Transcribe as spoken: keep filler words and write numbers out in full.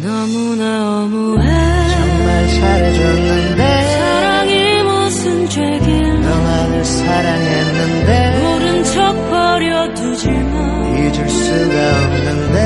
너무나 너무해. 정말 잘해줬는데 사랑이 무슨 죄길. 너만을 사랑했는데 모른 척 버려두지만 잊을 수가 없는데